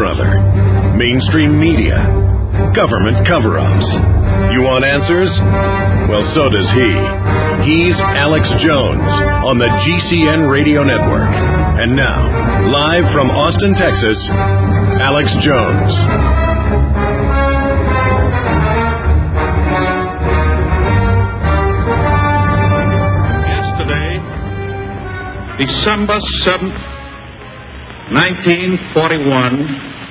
other? Mainstream media? Government cover-ups? You want answers? Well, so does he. He's Alex Jones on the GCN Radio Network. And now, live from Austin, Texas, Alex Jones. December 7th, 1941,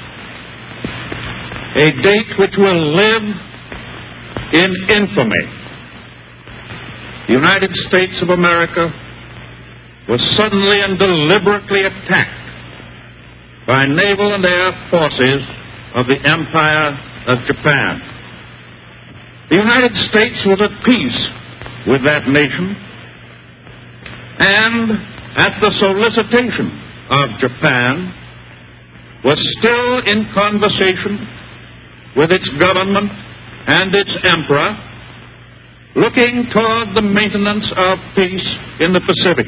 a date which will live in infamy. The United States of America was suddenly and deliberately attacked by naval and air forces of the Empire of Japan. The United States was at peace with that nation, and at the solicitation of Japan, was still in conversation with its government and its emperor, looking toward the maintenance of peace in the Pacific.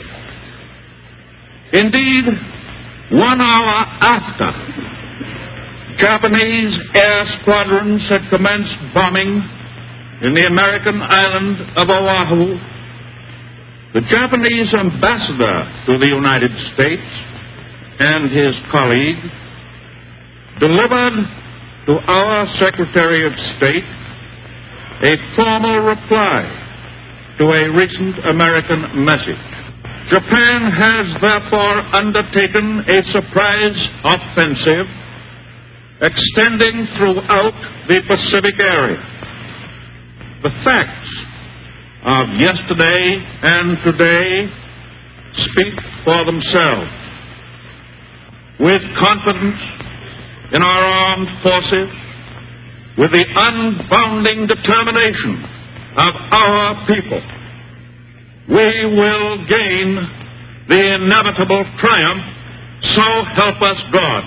Indeed, 1 hour after Japanese air squadrons had commenced bombing in the American island of Oahu, the Japanese ambassador to the United States and his colleague delivered to our Secretary of State a formal reply to a recent American message. Japan has therefore undertaken a surprise offensive extending throughout the Pacific area. The facts of yesterday and today speak for themselves. With confidence in our armed forces, with the unbounding determination of our people, we will gain the inevitable triumph, so help us God.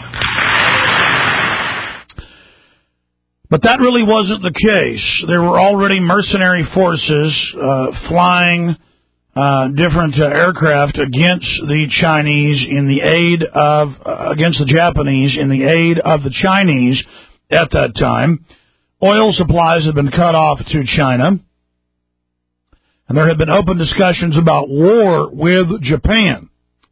But that really wasn't the case. There were already mercenary forces flying different aircraft against the Chinese in the aid of against the Japanese in the aid of the Chinese at that time. Oil supplies had been cut off to China, and there had been open discussions about war with Japan.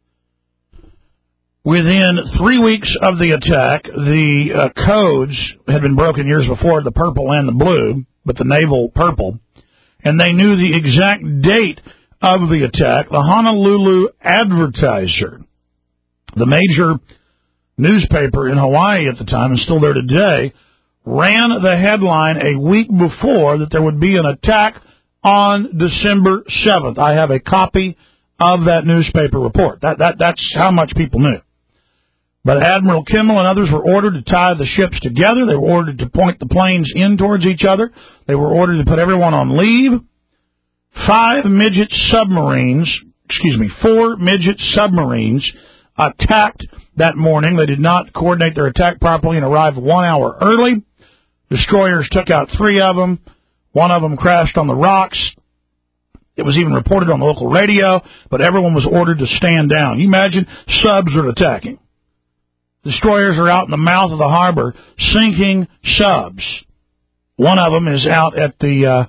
Within 3 weeks of the attack, the codes had been broken years before, the purple and the blue, but the naval purple, and they knew the exact date of the attack. The Honolulu Advertiser, the major newspaper in Hawaii at the time, and still there today, ran the headline a week before that there would be an attack on December 7th. I have a copy of that newspaper report. That's how much people knew. But Admiral Kimmel and others were ordered to tie the ships together. They were ordered to point the planes in towards each other. They were ordered to put everyone on leave. 4 midget submarines attacked that morning. They did not coordinate their attack properly and arrived 1 hour early. Destroyers took out 3 of them. 1 of them crashed on the rocks. It was even reported on the local radio, but everyone was ordered to stand down. You imagine subs are attacking. Destroyers are out in the mouth of the harbor sinking subs. 1 of them is out at the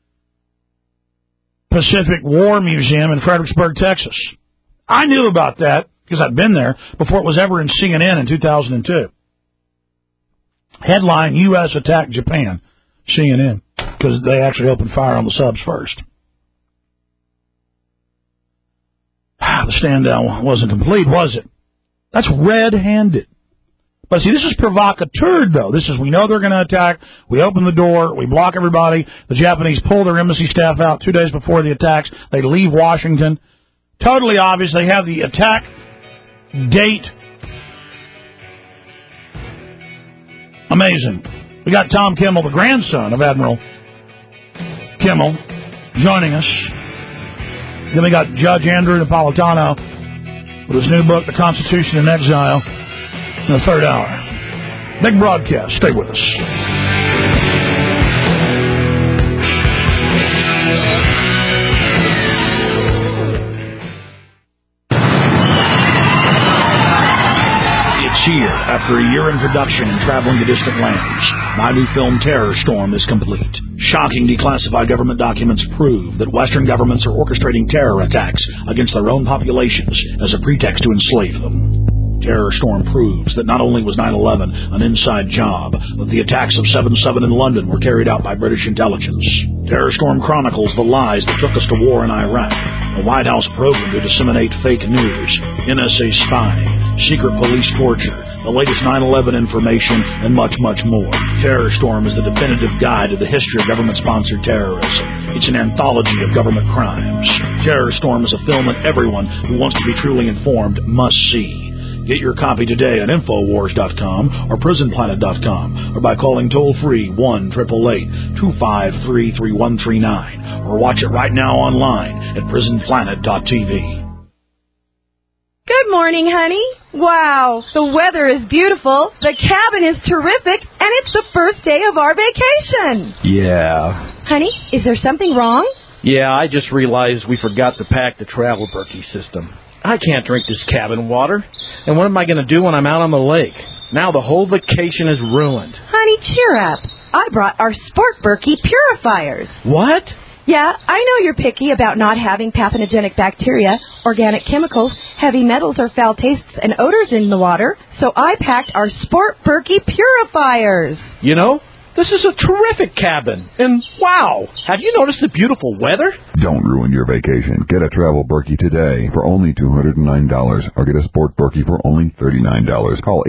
Pacific War Museum in Fredericksburg, Texas. I knew about that because I'd been there before it was ever in CNN in 2002. Headline, U.S. attack Japan, CNN, because they actually opened fire on the subs first. The stand down wasn't complete, was it? That's red-handed. But see, this is provocateur, though. This is, we know they're going to attack. We open the door. We block everybody. The Japanese pull their embassy staff out 2 days before the attacks. They leave Washington. Totally obvious. They have the attack date. Amazing. We got Tom Kimmel, the grandson of Admiral Kimmel, joining us. Then we got Judge Andrew Napolitano with his new book, The Constitution in Exile, in the third hour. Big broadcast. Stay with us. It's here. After a year in production and traveling to distant lands, my new film Terror Storm is complete. Shocking declassified government documents prove that Western governments are orchestrating terror attacks against their own populations as a pretext to enslave them. Terror Storm proves that not only was 9/11 an inside job, but the attacks of 7/7 in London were carried out by British intelligence. Terror Storm chronicles the lies that took us to war in Iraq, a White House program to disseminate fake news, NSA spying, secret police torture, the latest 9/11 information, and much, much more. Terror Storm is the definitive guide to the history of government-sponsored terrorism. It's an anthology of government crimes. Terror Storm is a film that everyone who wants to be truly informed must see. Get your copy today at Infowars.com or PrisonPlanet.com or by calling toll-free 1-888-253-3139 or watch it right now online at PrisonPlanet.tv. Good morning, honey. Wow, the weather is beautiful, the cabin is terrific, and it's the first day of our vacation. Yeah. Honey, is there something wrong? Yeah, I just realized we forgot to pack the travel Berkey system. I can't drink this cabin water. And what am I going to do when I'm out on the lake? Now the whole vacation is ruined. Honey, cheer up. I brought our Sport Berkey purifiers. What? Yeah, I know you're picky about not having pathogenic bacteria, organic chemicals, heavy metals, or foul tastes and odors in the water, so I packed our Sport Berkey purifiers. You know, this is a terrific cabin. And wow, have you noticed the beautiful weather? Don't ruin your vacation. Get a travel Berkey today for only $209 or get a Sport Berkey for only $39. Call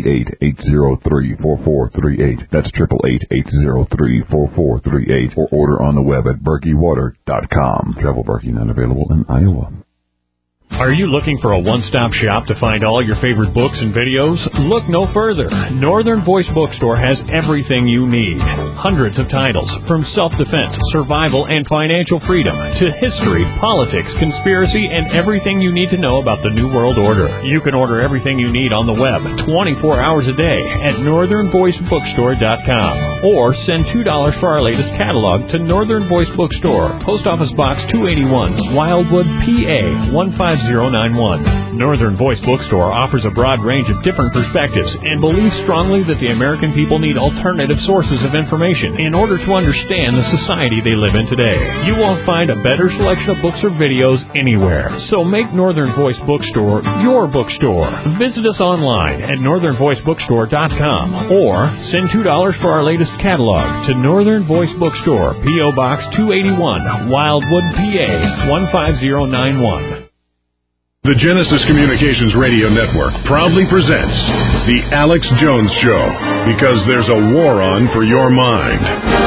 888-803-4438. That's 888-803-4438 or order on the web at BerkeyWater.com. Travel Berkey not available in Iowa. Are you looking for a one-stop shop to find all your favorite books and videos? Look no further. Northern Voice Bookstore has everything you need. Hundreds of titles, from self-defense, survival, and financial freedom, to history, politics, conspiracy, and everything you need to know about the New World Order. You can order everything you need on the web 24 hours a day at northernvoicebookstore.com or send $2 for our latest catalog to Northern Voice Bookstore, Post Office Box 281, Wildwood, PA 15091. Northern Voice Bookstore offers a broad range of different perspectives and believes strongly that the American people need alternative sources of information in order to understand the society they live in today. You won't find a better selection of books or videos anywhere. So make Northern Voice Bookstore your bookstore. Visit us online at northernvoicebookstore.com or send $2 for our latest catalog to Northern Voice Bookstore, P.O. Box 281, Wildwood, PA 15091. The Genesis Communications Radio Network proudly presents The Alex Jones Show, because there's a war on for your mind.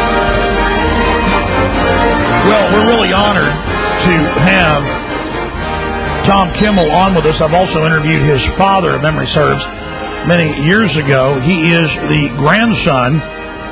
Well, we're really honored to have Tom Kimmel on with us. I've also interviewed his father, if memory serves, many years ago. He is the grandson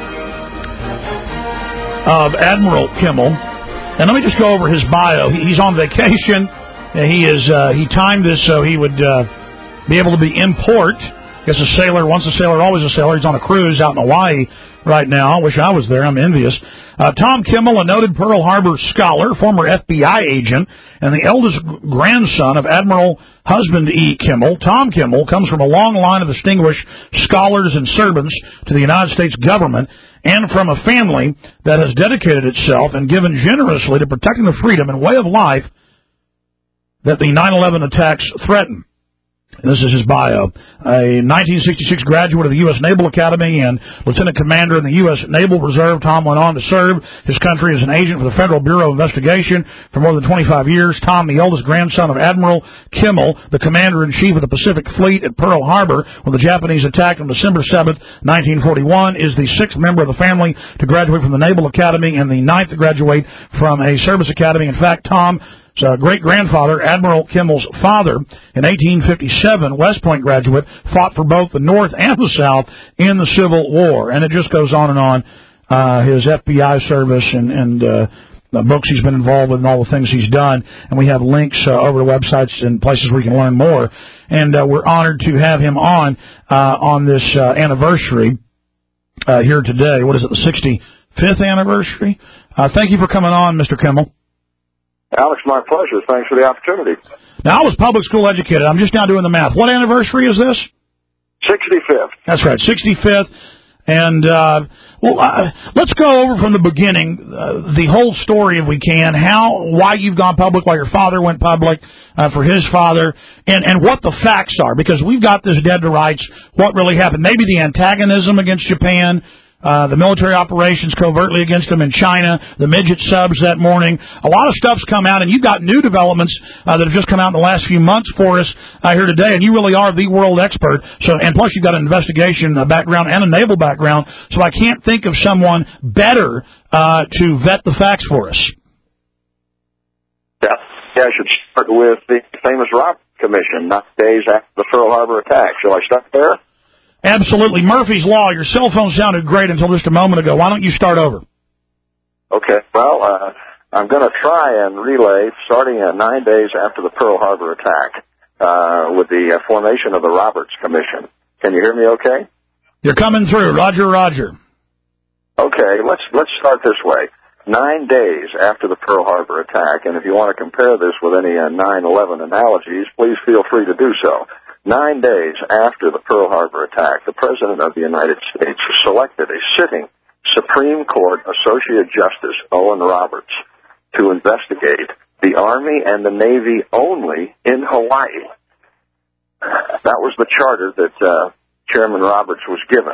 of Admiral Kimmel. And let me just go over his bio. He's on vacation. He timed this so he would be able to be in port. I guess a sailor, once a sailor, always a sailor. He's on a cruise out in Hawaii right now. I wish I was there. I'm envious. Tom Kimmel, a noted Pearl Harbor scholar, former FBI agent, and the eldest grandson of Admiral Husband E. Kimmel. Tom Kimmel comes from a long line of distinguished scholars and servants to the United States government and from a family that has dedicated itself and given generously to protecting the freedom and way of life that the 9/11 attacks threaten. This is his bio. A 1966 graduate of the U.S. Naval Academy and lieutenant commander in the U.S. Naval Reserve, Tom went on to serve his country as an agent for the Federal Bureau of Investigation for more than 25 years. Tom, the eldest grandson of Admiral Kimmel, the commander-in-chief of the Pacific Fleet at Pearl Harbor when the Japanese attacked on December 7th, 1941, is the sixth member of the family to graduate from the Naval Academy and the ninth to graduate from a service academy. In fact, Tom great-grandfather, Admiral Kimmel's father, in 1857, West Point graduate, fought for both the North and the South in the Civil War. And it just goes on and on, his FBI service and the books he's been involved with and all the things he's done. And we have links over to websites and places where you can learn more. And we're honored to have him on this anniversary here today. What is it, the 65th anniversary? Thank you for coming on, Mr. Kimmel. Alex, my pleasure. Thanks for the opportunity. Now, I was public school educated. I'm just now doing the math. What anniversary is this? 65th. That's right, 65th. And let's go over from the beginning, the whole story if we can, why you've gone public, why your father went public, for his father, and what the facts are, because we've got this dead to rights, what really happened. Maybe the antagonism against Japan, the military operations covertly against them in China, the midget subs that morning. A lot of stuff's come out, and you've got new developments that have just come out in the last few months for us here today, and you really are the world expert. So, and plus you've got an investigation background and a naval background, so I can't think of someone better to vet the facts for us. Yeah, I should start with the famous Roberts Commission, 9 days after the Pearl Harbor attack. Shall I start there? Absolutely. Murphy's Law. Your cell phone sounded great until just a moment ago. Why don't you start over? Okay. Well, I'm going to try and relay, starting 9 days after the Pearl Harbor attack, with the formation of the Roberts Commission. Can you hear me okay? You're coming through. Roger, roger. Okay, let's start this way. 9 days after the Pearl Harbor attack, and if you want to compare this with any 9/11 analogies, please feel free to do so. 9 days after the Pearl Harbor attack, the President of the United States selected a sitting Supreme Court Associate Justice, Owen Roberts, to investigate the Army and the Navy only in Hawaii. That was the charter that Chairman Roberts was given.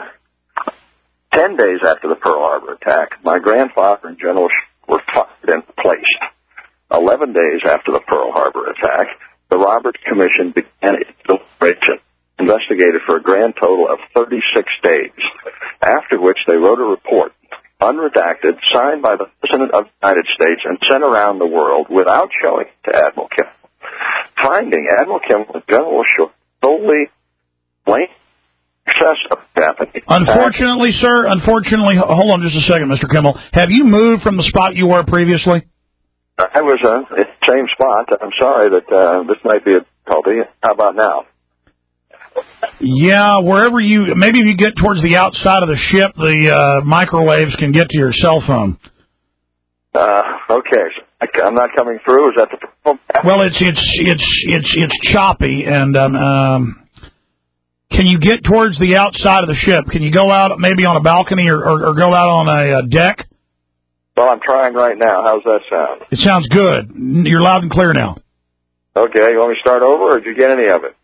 10 days after the Pearl Harbor attack, my grandfather and General were fired and replaced. 11 days after the Pearl Harbor attack, the Roberts Commission began its deliberation, investigated for a grand total of 36 days, after which they wrote a report, unredacted, signed by the President of the United States, and sent around the world without showing it to Admiral Kimmel. Finding Admiral Kimmel and General Short solely blamed success of Japanese. Unfortunately, sir, hold on just a second, Mr. Kimmel. Have you moved from the spot you were previously? I was in the same spot. I'm sorry that this might be a difficulty. How about now? Yeah, maybe if you get towards the outside of the ship, the microwaves can get to your cell phone. Okay. I'm not coming through. Is that the problem? Well, it's choppy, and can you get towards the outside of the ship? Can you go out maybe on a balcony or go out on a deck? Well, I'm trying right now. How's that sound? It sounds good. You're loud and clear now. Okay. You want me to start over, or did you get any of it?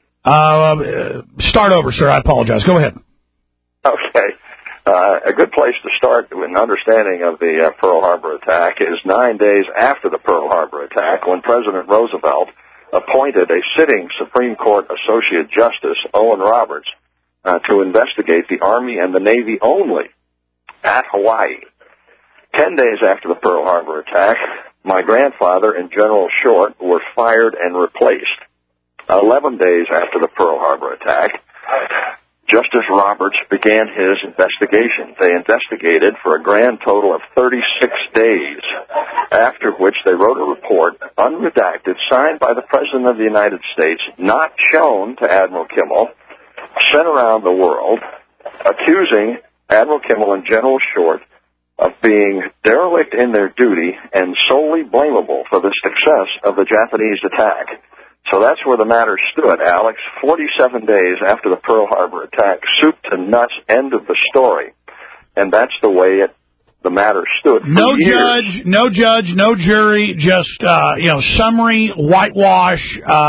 Start over, sir. I apologize. Go ahead. Okay. A good place to start with an understanding of the Pearl Harbor attack is 9 days after the Pearl Harbor attack, when President Roosevelt appointed a sitting Supreme Court Associate Justice, Owen Roberts, to investigate the Army and the Navy only at Hawaii. 10 days after the Pearl Harbor attack, my grandfather and General Short were fired and replaced. 11 days after the Pearl Harbor attack, Justice Roberts began his investigation. They investigated for a grand total of 36 days, after which they wrote a report, unredacted, signed by the President of the United States, not shown to Admiral Kimmel, sent around the world, accusing Admiral Kimmel and General Short of being derelict in their duty and solely blamable for the success of the Japanese attack. So that's where the matter stood, Alex. 47 days after the Pearl Harbor attack, soup to nuts, end of the story. And that's the way the matter stood. No judge, no jury, just, summary, whitewash,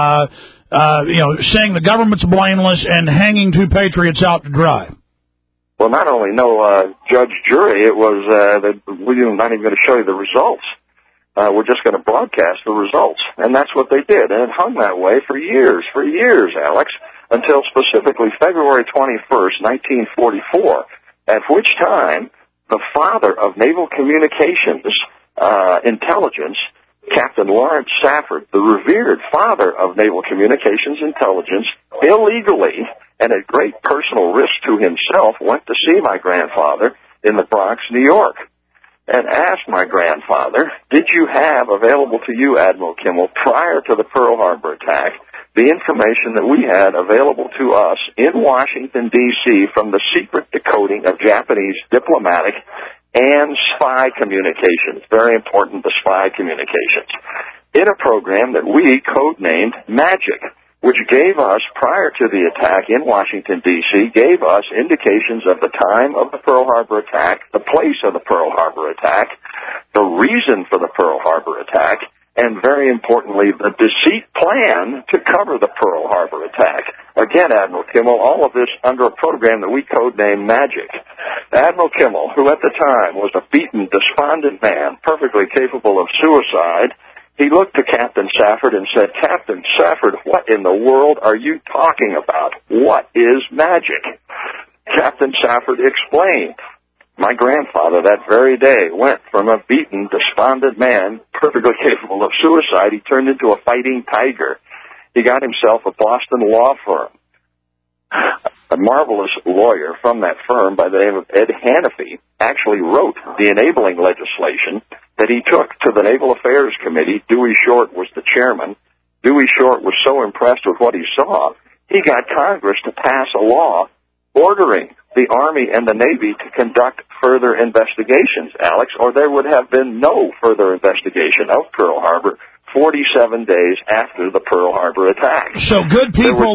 saying the government's blameless and hanging two patriots out to dry. Well, not only no judge, jury, it was we're not even going to show you the results. We're just going to broadcast the results. And that's what they did. And it hung that way for years, Alex, until specifically February 21st, 1944, at which time the father of naval communications intelligence, Captain Lawrence Safford, the revered father of naval communications intelligence, illegally and at great personal risk to himself, went to see my grandfather in the Bronx, New York, and asked my grandfather, did you have available to you, Admiral Kimmel, prior to the Pearl Harbor attack, the information that we had available to us in Washington, D.C. from the secret decoding of Japanese diplomatic and spy communications? Very important, the spy communications, in a program that we codenamed MAGIC. which gave us, prior to the attack in Washington, D.C., gave us indications of the time of the Pearl Harbor attack, the place of the Pearl Harbor attack, the reason for the Pearl Harbor attack, and very importantly, the deceit plan to cover the Pearl Harbor attack. Again, Admiral Kimmel, all of this under a program that we codenamed MAGIC. Admiral Kimmel, who at the time was a beaten, despondent man, perfectly capable of suicide, he looked to Captain Safford and said, "Captain Safford, what in the world are you talking about? What is magic?" Captain Safford explained, "My grandfather that very day went from a beaten, despondent man, perfectly capable of suicide, he turned into a fighting tiger. He got himself a Boston law firm. A marvelous lawyer from that firm by the name of Ed Hannafy actually wrote the enabling legislation that he took to the Naval Affairs Committee. Dewey Short was the chairman. Dewey Short was so impressed with what he saw, he got Congress to pass a law ordering the Army and the Navy to conduct further investigations, Alex, or there would have been no further investigation of Pearl Harbor 47 days after the Pearl Harbor attack." So good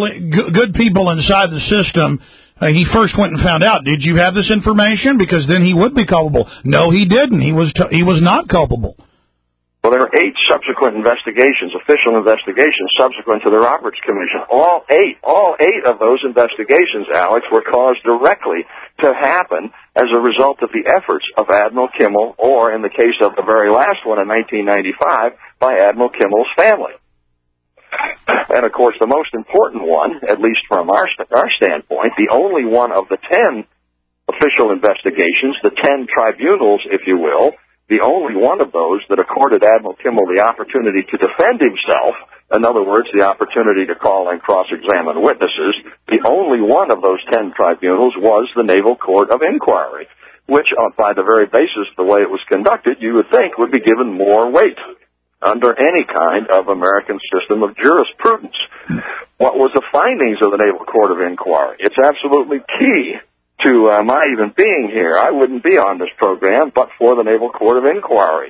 people inside the system, he first went and found out, did you have this information? Because then he would be culpable. No, he didn't. He was not culpable. Well, there were 8 subsequent investigations, official investigations, subsequent to the Roberts Commission. All eight of those investigations, Alex, were caused directly to happen as a result of the efforts of Admiral Kimmel, or in the case of the very last one in 1995, by Admiral Kimmel's family. And, of course, the most important one, at least from our standpoint, the only one of the 10 official investigations, the 10 tribunals, if you will, the only one of those that accorded Admiral Kimmel the opportunity to defend himself, in other words, the opportunity to call and cross-examine witnesses, the only one of those 10 tribunals was the Naval Court of Inquiry, which, by the very basis of the way it was conducted, you would think would be given more weight under any kind of American system of jurisprudence. What was the findings of the Naval Court of Inquiry? It's absolutely key to my even being here. I wouldn't be on this program but for the Naval Court of Inquiry.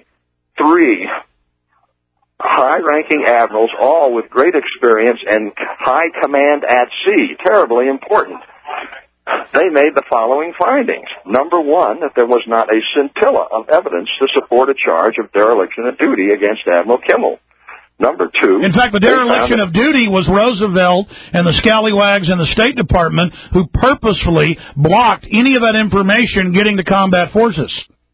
3 high-ranking admirals, all with great experience and high command at sea, terribly important. They made the following findings. Number 1, that there was not a scintilla of evidence to support a charge of dereliction of duty against Admiral Kimmel. Number 2... In fact, the dereliction of duty was Roosevelt and the scallywags in the State Department who purposefully blocked any of that information getting to combat forces.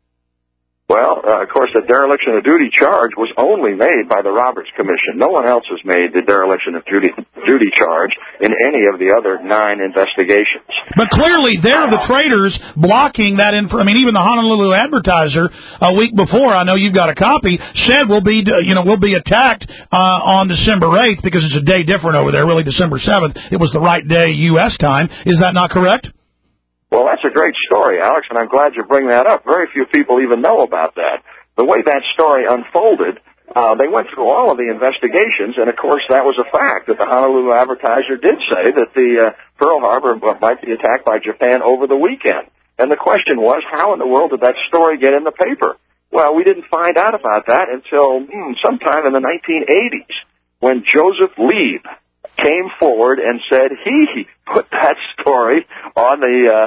Well, of course, the dereliction of duty charge was only made by the Roberts Commission. No one else has made the dereliction of duty charge in any of the other 9 investigations. But clearly, they're the traitors blocking that info. I mean, even the Honolulu Advertiser a week before, I know you've got a copy, said we'll be attacked on December 8th because it's a day different over there. Really, December 7th. It was the right day U.S. time. Is that not correct? Well, that's a great story, Alex, and I'm glad you bring that up. Very few people even know about that. The way that story unfolded, they went through all of the investigations, and, of course, that was a fact, that the Honolulu Advertiser did say that the Pearl Harbor might be attacked by Japan over the weekend. And the question was, how in the world did that story get in the paper? Well, we didn't find out about that until sometime in the 1980s, when Joseph Lieb came forward and said he put that story on the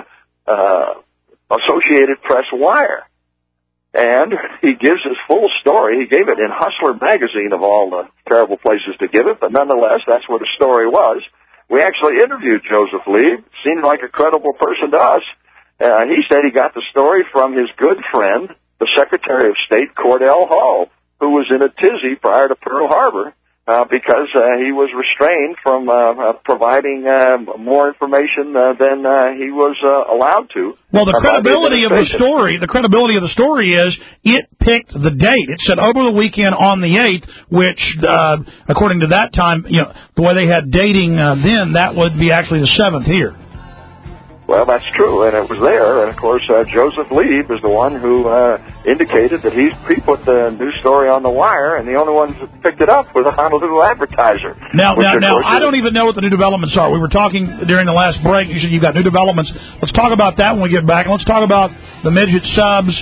Associated Press wire. And he gives his full story. He gave it in Hustler magazine, of all the terrible places to give it, but nonetheless, that's where the story was. We actually interviewed Joseph Lieb. Seemed like a credible person to us. He said he got the story from his good friend, the Secretary of State, Cordell Hull, who was in a tizzy prior to Pearl Harbor, because he was restrained from providing more information than he was allowed to. Well, the credibility of the story is it picked the date. It said over the weekend on the 8th, which, according to that time, the way they had dating then, that would be actually the 7th here. Well, that's true, and it was there. And, of course, Joseph Lieb is the one who indicated that he put the news story on the wire, and the only ones that picked it up were the Honolulu Advertiser. Now, I don't even know what the new developments are. We were talking during the last break. You said you've got new developments. Let's talk about that when we get back. And let's talk about the midget subs,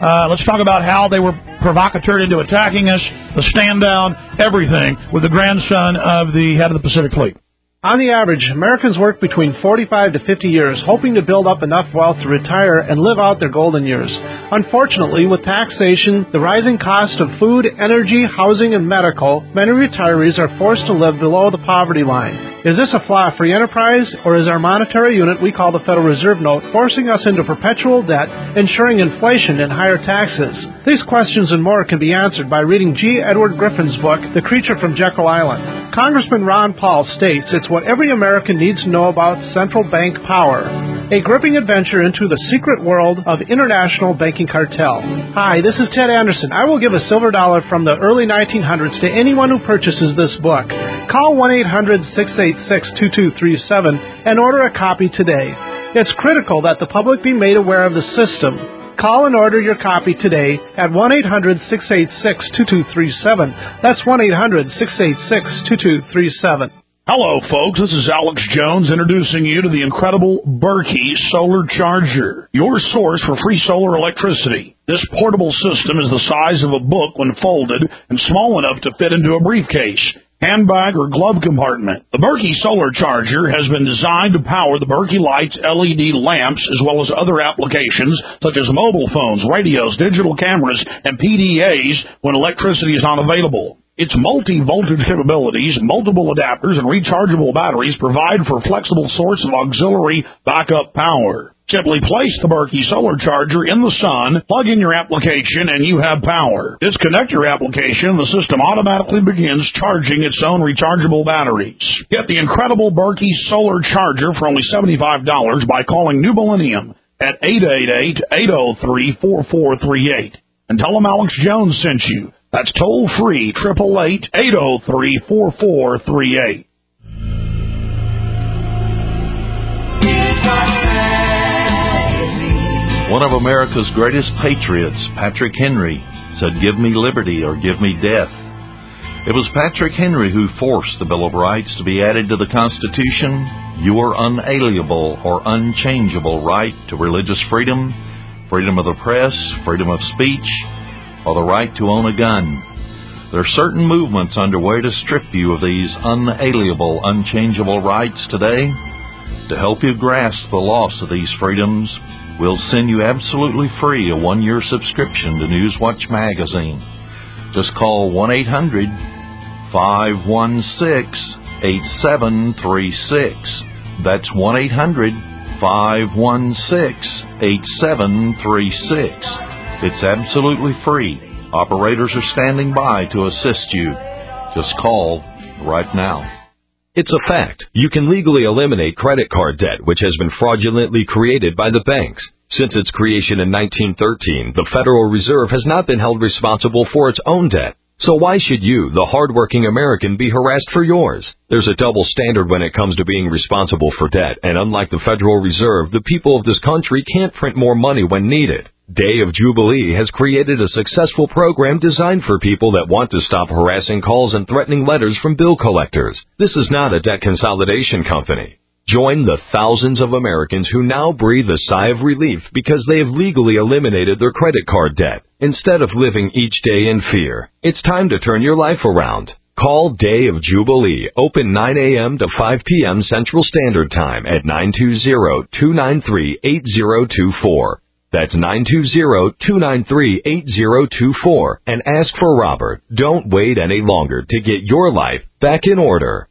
Let's talk about how they were provocateur into attacking us, the stand down, everything, with the grandson of the head of the Pacific Fleet. On the average, Americans work between 45 to 50 years, hoping to build up enough wealth to retire and live out their golden years. Unfortunately, with taxation, the rising cost of food, energy, housing, and medical, many retirees are forced to live below the poverty line. Is this a flaw free enterprise, or is our monetary unit we call the Federal Reserve Note forcing us into perpetual debt, ensuring inflation and higher taxes? These questions and more can be answered by reading G. Edward Griffin's book, The Creature from Jekyll Island. Congressman Ron Paul states it's what every American needs to know about central bank power. A gripping adventure into the secret world of international banking cartel. Hi, this is Ted Anderson. I will give a silver dollar from the early 1900s to anyone who purchases this book. Call 1-800-686-2237 and order a copy today. It's critical that the public be made aware of the system. Call and order your copy today at 1-800-686-2237. That's 1-800-686-2237. Hello, folks. This is Alex Jones introducing you to the incredible Berkey Solar Charger, your source for free solar electricity. This portable system is the size of a book when folded and small enough to fit into a briefcase, handbag, or glove compartment. The Berkey Solar Charger has been designed to power the Berkey Lights LED lamps as well as other applications such as mobile phones, radios, digital cameras, and PDAs when electricity is not available. Its multi-voltage capabilities, multiple adapters, and rechargeable batteries provide for a flexible source of auxiliary backup power. Simply place the Berkey Solar Charger in the sun, plug in your application, and you have power. Disconnect your application, the system automatically begins charging its own rechargeable batteries. Get the incredible Berkey Solar Charger for only $75 by calling New Millennium at 888-803-4438. And tell them Alex Jones sent you. That's toll-free, 888-803-4438. One of America's greatest patriots, Patrick Henry, said, "Give me liberty or give me death." It was Patrick Henry who forced the Bill of Rights to be added to the Constitution. Your unalienable or unchangeable right to religious freedom, freedom of the press, freedom of speech, or the right to own a gun. There are certain movements underway to strip you of these unalienable, unchangeable rights today. To help you grasp the loss of these freedoms, we'll send you absolutely free a 1-year subscription to Newswatch magazine. Just call 1-800-516-8736. That's 1-800-516-8736. It's absolutely free. Operators are standing by to assist you. Just call right now. It's a fact. You can legally eliminate credit card debt, which has been fraudulently created by the banks. Since its creation in 1913, the Federal Reserve has not been held responsible for its own debt. So why should you, the hardworking American, be harassed for yours? There's a double standard when it comes to being responsible for debt, and unlike the Federal Reserve, the people of this country can't print more money when needed. Day of Jubilee has created a successful program designed for people that want to stop harassing calls and threatening letters from bill collectors. This is not a debt consolidation company. Join the thousands of Americans who now breathe a sigh of relief because they have legally eliminated their credit card debt instead of living each day in fear. It's time to turn your life around. Call Day of Jubilee, open 9 a.m. to 5 p.m. Central Standard Time at 920-293-8024. That's 920-293-8024. And ask for Robert. Don't wait any longer to get your life back in order.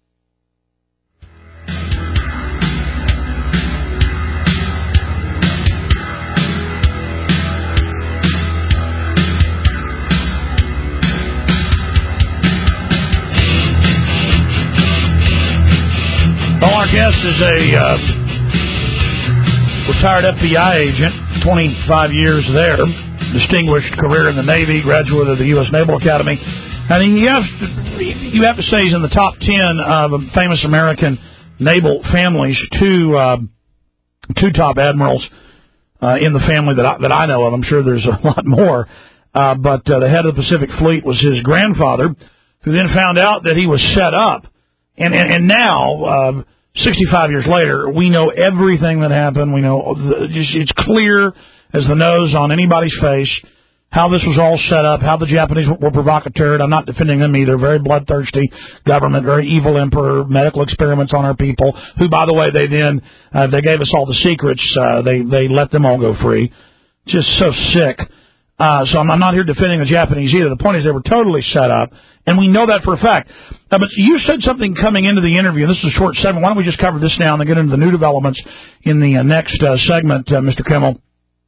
Well, our guest is a retired FBI agent, 25 years there, distinguished career in the Navy, graduate of the U.S. Naval Academy. And you have to say he's in the top 10 of famous American naval families. Two top admirals in the family that I know of. I'm sure there's a lot more. But the head of the Pacific Fleet was his grandfather, who then found out that he was set up. And now 65 years later, we know everything that happened. We know it's clear as the nose on anybody's face how this was all set up, how the Japanese were provocateurs. I'm not defending them either. Very bloodthirsty government, very evil emperor, medical experiments on our people, who, by the way, they then, they gave us all the secrets. They let them all go free. Just so sick. So I'm not here defending the Japanese either. The point is they were totally set up, and we know that for a fact. But you said something coming into the interview, and this is a short segment. Why don't we just cover this now and then get into the new developments in the next segment, Mr. Kimmel?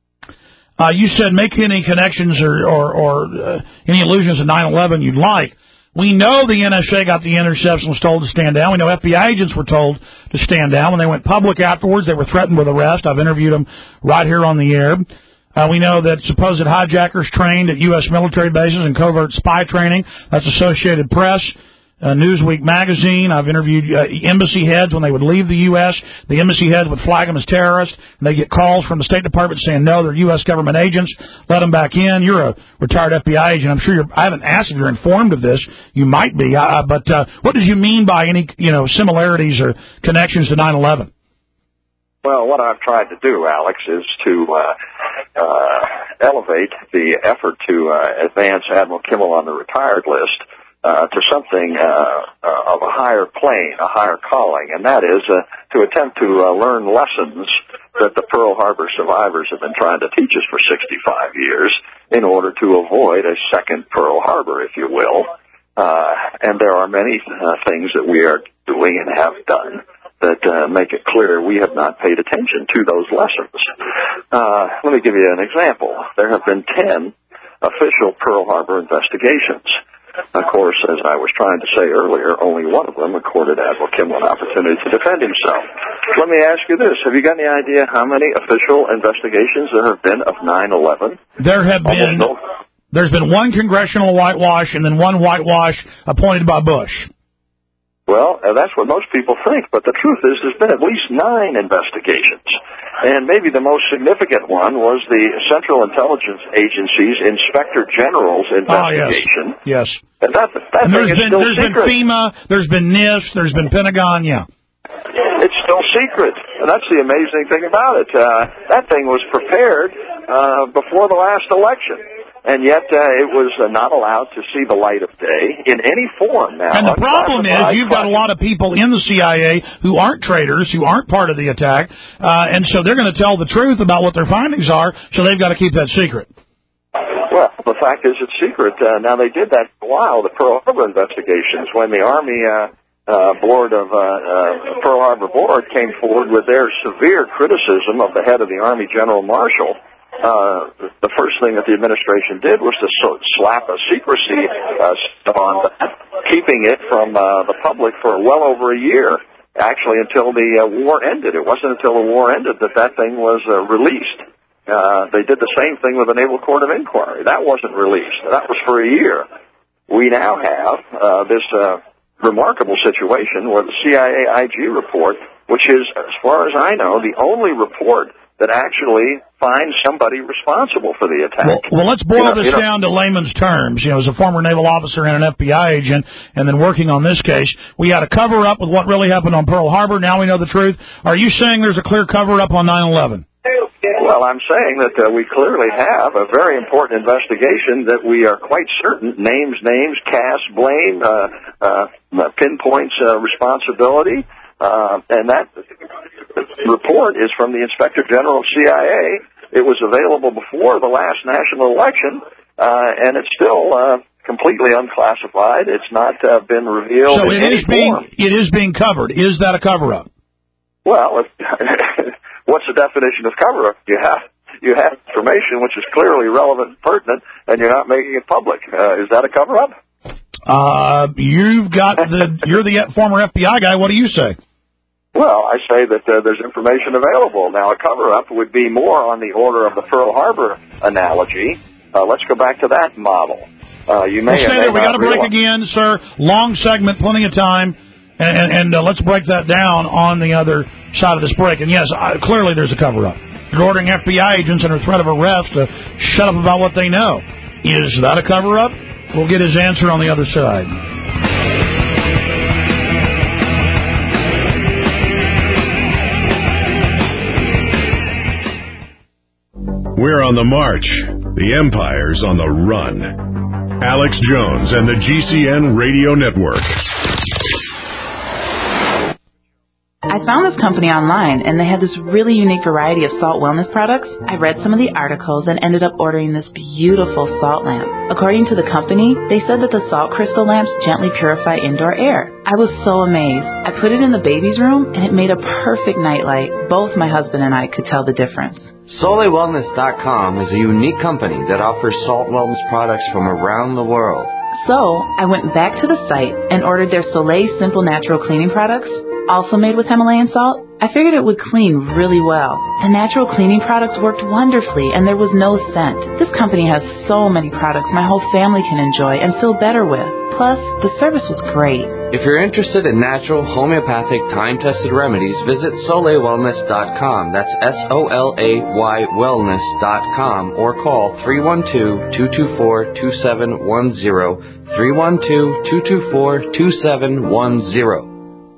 You said make any connections or any allusions to 9/11 you'd like. We know the NSA got the intercepts and was told to stand down. We know FBI agents were told to stand down. When they went public afterwards, they were threatened with arrest. I've interviewed them right here on the air. We know that supposed hijackers trained at U.S. military bases and covert spy training. That's Associated Press, Newsweek magazine. I've interviewed embassy heads when they would leave the U.S. The embassy heads would flag them as terrorists, and they get calls from the State Department saying, no, they're U.S. government agents. Let them back in. You're a retired FBI agent. I'm sure I haven't asked if you're informed of this. You might be. But what did you mean by any similarities or connections to 9/11? Well, what I've tried to do, Alex, is to elevate the effort to advance Admiral Kimmel on the retired list to something of a higher plane, a higher calling, and that is to attempt to learn lessons that the Pearl Harbor survivors have been trying to teach us for 65 years in order to avoid a second Pearl Harbor, if you will. And there are many things that we are doing and have done that make it clear we have not paid attention to those lessons. Let me give you an example. There have been 10 official Pearl Harbor investigations. Of course, as I was trying to say earlier, only one of them accorded Admiral Kimmel an opportunity to defend himself. Let me ask you this. Have you got any idea how many official investigations there have been of 9/11? There's been one congressional whitewash and then one whitewash appointed by Bush. Well, that's what most people think, but the truth is there's been at least 9 investigations. And maybe the most significant one was the Central Intelligence Agency's Inspector General's investigation. Oh, yes. And that thing is still secret. There's been FEMA, there's been NIST, there's been Pentagon, yeah. It's still secret, and that's the amazing thing about it. That thing was prepared before the last election. And yet it was not allowed to see the light of day in any form now. And the problem is you've got a lot of people in the CIA who aren't traitors, who aren't part of the attack, and so they're going to tell the truth about what their findings are, so they've got to keep that secret. Well, the fact is it's secret. Now, they did that for a while, the Pearl Harbor investigations, when the Army board of Pearl Harbor Board came forward with their severe criticism of the head of the Army, General Marshall. The first thing that the administration did was to slap a secrecy on that, keeping it from the public for well over a year, actually until the war ended. It wasn't until the war ended that thing was released. They did the same thing with the Naval Court of Inquiry. That wasn't released. That was for a year. We now have this remarkable situation where the CIA IG report, which is, as far as I know, the only report that actually finds somebody responsible for the attack. Well, let's boil this down to layman's terms. As a former naval officer and an FBI agent, and then working on this case, we had a cover-up with what really happened on Pearl Harbor. Now we know the truth. Are you saying there's a clear cover-up on 9/11? Well, I'm saying that we clearly have a very important investigation that we are quite certain names, casts blame, pinpoints responsibility. And that report is from the Inspector General of CIA. It was available before the last national election, and it's still completely unclassified. It's not been revealed. So it is being covered. Is that a cover-up? Well, what's the definition of cover-up? You have information which is clearly relevant and pertinent, and you're not making it public. Is that a cover-up? You're the former FBI guy. What do you say? Well, I say that there's information available. Now, a cover-up would be more on the order of the Pearl Harbor analogy. Let's go back to that model. You may we got to break again, sir. Long segment, plenty of time, and let's break that down on the other side of this break. And yes, clearly there's a cover-up. You're ordering FBI agents under threat of arrest to shut up about what they know. Is that a cover-up? We'll get his answer on the other side. We're on the march. The empire's on the run. Alex Jones and the GCN Radio Network. I found this company online, and they had this really unique variety of salt wellness products. I read some of the articles and ended up ordering this beautiful salt lamp. According to the company, they said that the salt crystal lamps gently purify indoor air. I was so amazed. I put it in the baby's room, and it made a perfect nightlight. Both my husband and I could tell the difference. SoleilWellness.com is a unique company that offers salt wellness products from around the world. So, I went back to the site and ordered their Soleil Simple Natural Cleaning products, also made with Himalayan salt. I figured it would clean really well. The natural cleaning products worked wonderfully, and there was no scent. This company has so many products my whole family can enjoy and feel better with. Plus, the service was great. If you're interested in natural, homeopathic, time-tested remedies, visit SoleilWellness.com. That's SOLAY wellness.com, or call 312-224-2710, 312-224-2710.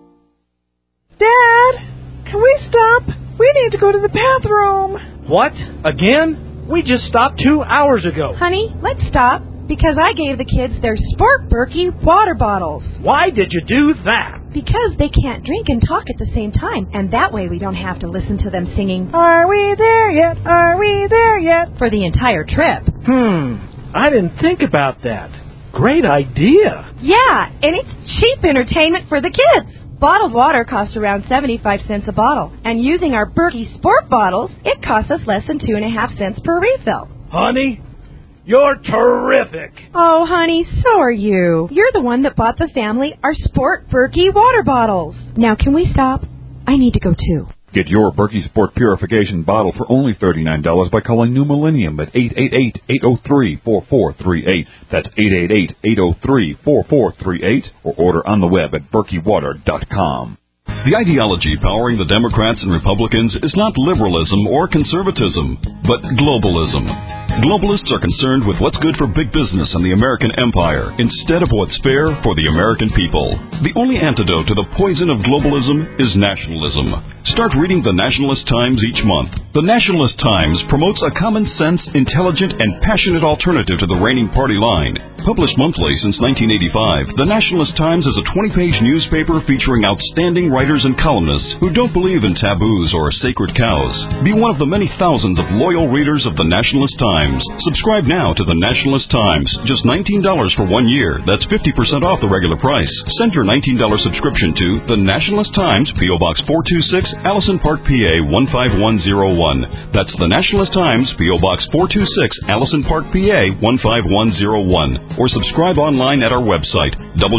Dad, can we stop? We need to go to the bathroom. What? Again? We just stopped 2 hours ago. Honey, let's stop, because I gave the kids their Sport Berkey water bottles. Why did you do that? Because they can't drink and talk at the same time, and that way we don't have to listen to them singing, "Are we there yet? Are we there yet?" for the entire trip. I didn't think about that. Great idea. Yeah, and it's cheap entertainment for the kids. Bottled water costs around 75 cents a bottle, and using our Berkey Sport bottles, it costs us less than 2.5 cents per refill. Honey, you're terrific. Oh, honey, so are you. You're the one that bought the family our Sport Berkey water bottles. Now, can we stop? I need to go, too. Get your Berkey Sport Purification bottle for only $39 by calling New Millennium at 888-803-4438. That's 888-803-4438, or order on the web at berkeywater.com. The ideology powering the Democrats and Republicans is not liberalism or conservatism, but globalism. Globalists are concerned with what's good for big business and the American empire instead of what's fair for the American people. The only antidote to the poison of globalism is nationalism. Start reading the Nationalist Times each month. The Nationalist Times promotes a common-sense, intelligent, and passionate alternative to the reigning party line. Published monthly since 1985, the Nationalist Times is a 20-page newspaper featuring outstanding writers and columnists who don't believe in taboos or sacred cows. Be one of the many thousands of loyal readers of the Nationalist Times. Subscribe now to the Nationalist Times. Just $19 for 1 year. That's 50% off the regular price. Send your $19 subscription to the Nationalist Times, P.O. Box 426, Allison Park, PA 15101. That's the Nationalist Times, P.O. Box 426, Allison Park, PA 15101. Or subscribe online at our website,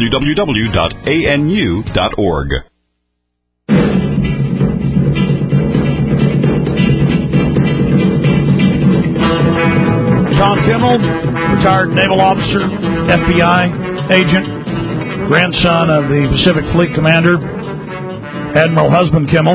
www.anu.org. Tom Kimmel, retired naval officer, FBI agent, grandson of the Pacific Fleet Commander, Admiral Husband Kimmel,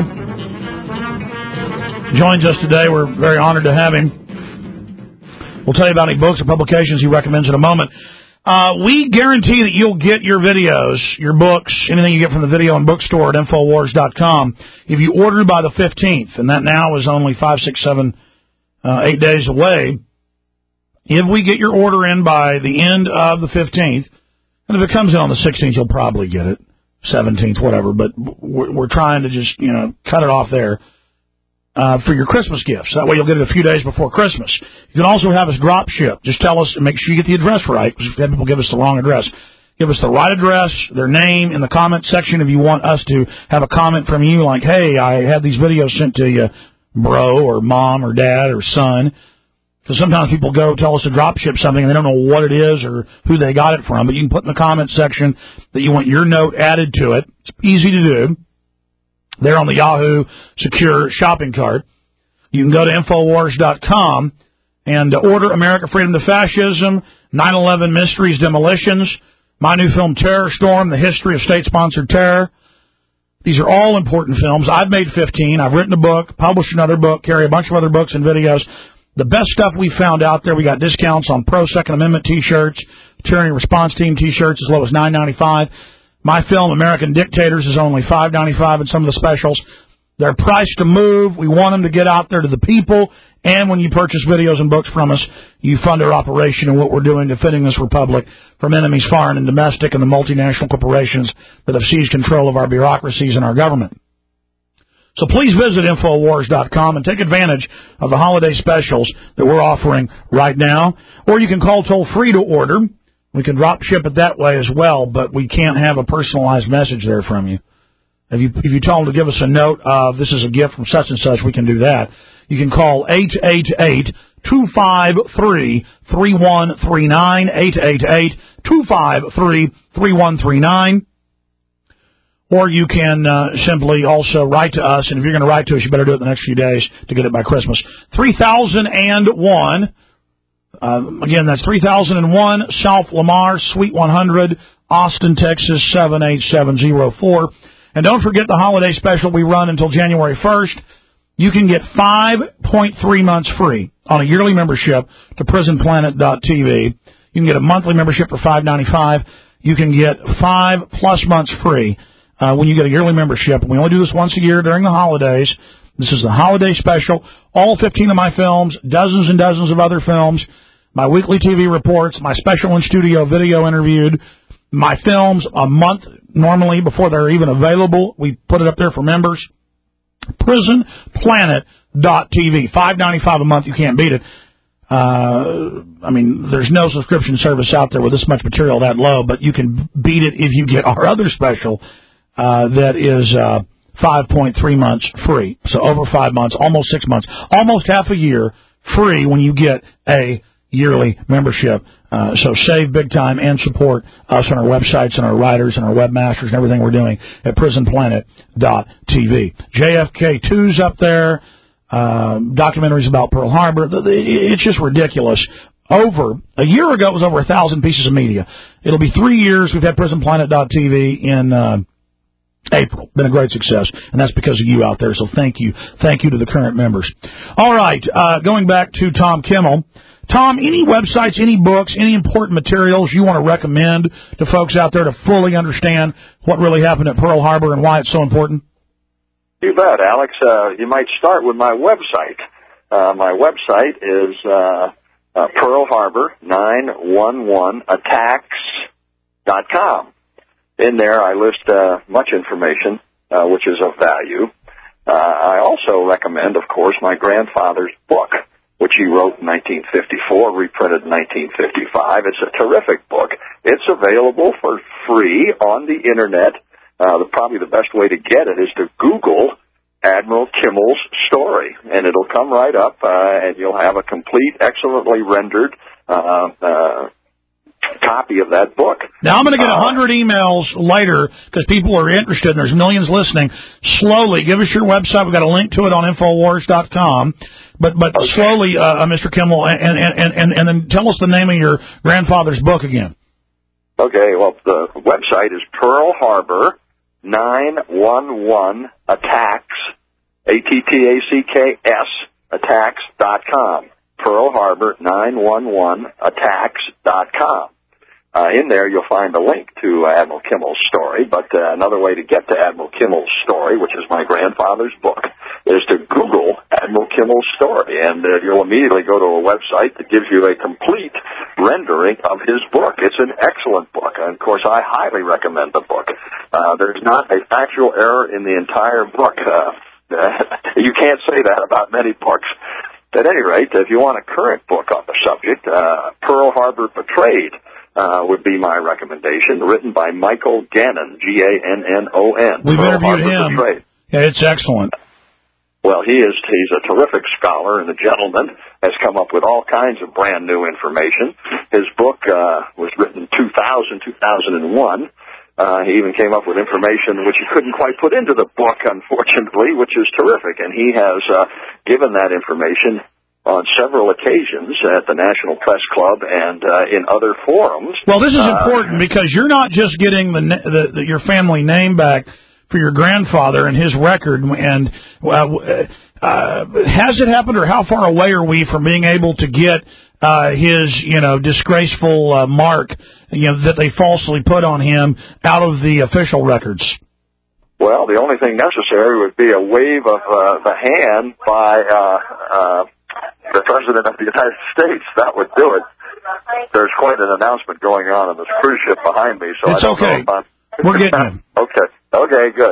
joins us today. We're very honored to have him. We'll tell you about any books or publications he recommends in a moment. We guarantee that you'll get your videos, your books, anything you get from the video and bookstore at Infowars.com if you order by the 15th, and that now is only 5, 6, 7, 8 days away. If we get your order in by the end of the 15th, and if it comes in on the 16th, you'll probably get it, 17th, whatever, but we're trying to just, cut it off there for your Christmas gifts. That way you'll get it a few days before Christmas. You can also have us drop ship. Just tell us and make sure you get the address right, because we've had people give us the wrong address. Give us the right address, their name in the comment section if you want us to have a comment from you like, hey, I had these videos sent to you, bro, or mom, or dad, or son. Because sometimes people go tell us to drop ship something and they don't know what it is or who they got it from. But you can put in the comment section that you want your note added to it. It's easy to do. There on the Yahoo Secure shopping cart. You can go to Infowars.com and order America Freedom to Fascism, 9/11 Mysteries Demolitions, my new film Terror Storm, the history of state-sponsored terror. These are all important films. I've made 15. I've written a book, published another book, carry a bunch of other books and videos. The best stuff we found out there, we got discounts on pro-Second Amendment T-shirts, Tyranny Response Team T-shirts as low as $9.95. My film, American Dictators, is only $5.95 in some of the specials. They're priced to move. We want them to get out there to the people. And when you purchase videos and books from us, you fund our operation and what we're doing defending this republic from enemies foreign and domestic and the multinational corporations that have seized control of our bureaucracies and our government. So please visit Infowars.com and take advantage of the holiday specials that we're offering right now. Or you can call toll-free to order. We can drop ship it that way as well, but we can't have a personalized message there from you. If you tell them to give us a note of this is a gift from such and such, we can do that. You can call 888-253-3139, 888-253-3139. Or you can simply also write to us, and if you're going to write to us, you better do it the next few days to get it by Christmas. 3001, again, that's 3001 South Lamar, Suite 100, Austin, Texas, 78704. And don't forget the holiday special we run until January 1st. You can get 5.3 months free on a yearly membership to PrisonPlanet.tv. You can get a monthly membership for $5.95. You can get 5+ months free when you get a yearly membership. We only do this once a year during the holidays. This is the holiday special. All 15 of my films, dozens and dozens of other films, my weekly TV reports, my special in-studio video interviewed, my films a month normally before they're even available. We put it up there for members. PrisonPlanet.tv. $5.95 a month. You can't beat it. There's no subscription service out there with this much material that low, but you can beat it if you get our other special that is 5.3 months free. So over 5 months, almost 6 months, almost half a year free when you get a yearly membership. So save big time and support us on our websites and our writers and our webmasters and everything we're doing at PrisonPlanet.tv. JFK 2's up there, documentaries about Pearl Harbor. It's just ridiculous. Over a year ago, it was over 1,000 pieces of media. It'll be 3 years we've had PrisonPlanet.tv in April. Been a great success, and that's because of you out there. So thank you. Thank you to the current members. All right, going back to Tom Kimmel. Tom, any websites, any books, any important materials you want to recommend to folks out there to fully understand what really happened at Pearl Harbor and why it's so important? You bet, Alex. You might start with my website. My website is Pearl Harbor 911attacks.com. In there, I list much information which is of value. I also recommend, of course, my grandfather's book, which he wrote in 1954, reprinted in 1955. It's a terrific book. It's available for free on the Internet. Probably the best way to get it is to Google Admiral Kimmel's story, and it'll come right up, and you'll have a complete, excellently rendered copy of that book. Now, I'm going to get 100 emails later because people are interested, and there's millions listening. Slowly, give us your website. We've got a link to it on Infowars.com. But okay. Slowly, Mr. Kimmel, and then tell us the name of your grandfather's book again. Okay, well, the website is Pearl Harbor 911 Attacks, ATTACKS, attacks.com. Pearl Harbor 911 attacks.com. In there, you'll find a link to Admiral Kimmel's story, but another way to get to Admiral Kimmel's story, which is my grandfather's book, is to Google Admiral Kimmel's story, and you'll immediately go to a website that gives you a complete rendering of his book. It's an excellent book, and of course, I highly recommend the book. There's not a factual error in the entire book. You can't say that about many books. At any rate, if you want a current book on the subject, Pearl Harbor Betrayed would be my recommendation, written by Michael Gannon, Gannon. We've interviewed him. Betrayed. Yeah, it's excellent. Well, he's a terrific scholar and a gentleman, has come up with all kinds of brand new information. His book was written in 2001. He even came up with information which he couldn't quite put into the book, unfortunately, which is terrific. And he has given that information on several occasions at the National Press Club and in other forums. Well, this is important because you're not just getting your family name back for your grandfather and his record. And has it happened, or how far away are we from being able to get his, disgraceful mark, that they falsely put on him out of the official records? Well, the only thing necessary would be a wave of the hand by the President of the United States. That would do it. There's quite an announcement going on this cruise ship behind me, so it's I don't okay. know if We're getting you. Okay, good.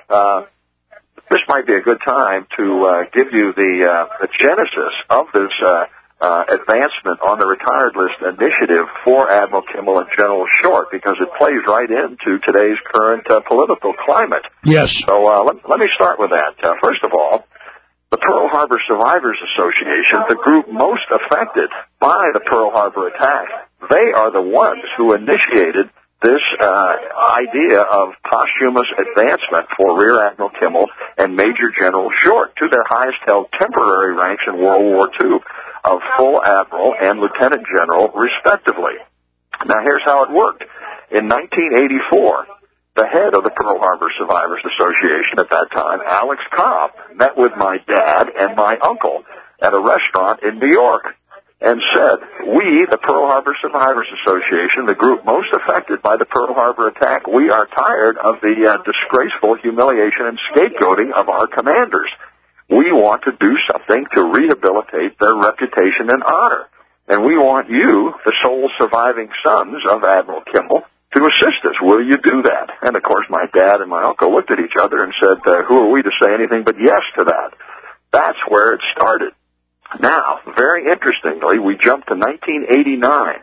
This might be a good time to give you the genesis of this advancement on the retired list initiative for Admiral Kimmel and General Short, because it plays right into today's current political climate. Yes. So let me start with that. First of all, the Pearl Harbor Survivors Association, the group most affected by the Pearl Harbor attack, they are the ones who initiated this idea of posthumous advancement for Rear Admiral Kimmel and Major General Short to their highest held temporary ranks in World War II of full admiral and lieutenant general, respectively. Now, here's how it worked. In 1984, the head of the Pearl Harbor Survivors Association at that time, Alex Cobb, met with my dad and my uncle at a restaurant in New York and said, we, the Pearl Harbor Survivors Association, the group most affected by the Pearl Harbor attack, we are tired of the disgraceful humiliation and scapegoating of our commanders. We want to do something to rehabilitate their reputation and honor. And we want you, the sole surviving sons of Admiral Kimmel, to assist us. Will you do that? And, of course, my dad and my uncle looked at each other and said, who are we to say anything but yes to that? That's where it started. Now, very interestingly, we jumped to 1989.